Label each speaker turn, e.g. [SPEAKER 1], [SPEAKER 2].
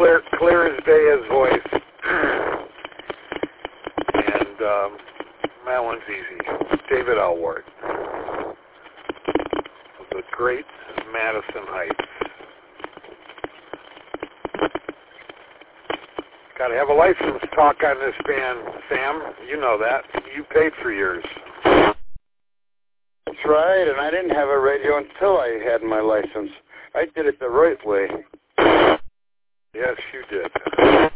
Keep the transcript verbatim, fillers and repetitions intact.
[SPEAKER 1] clear, clear as day, his voice. And um, that one's easy. David Alward. The great Madison Heights. Got to have a license to talk on this band, Sam. You know that. You paid for yours.
[SPEAKER 2] That's right, and I didn't have a radio until I had my license. I did it the right way.
[SPEAKER 1] Yes, you did.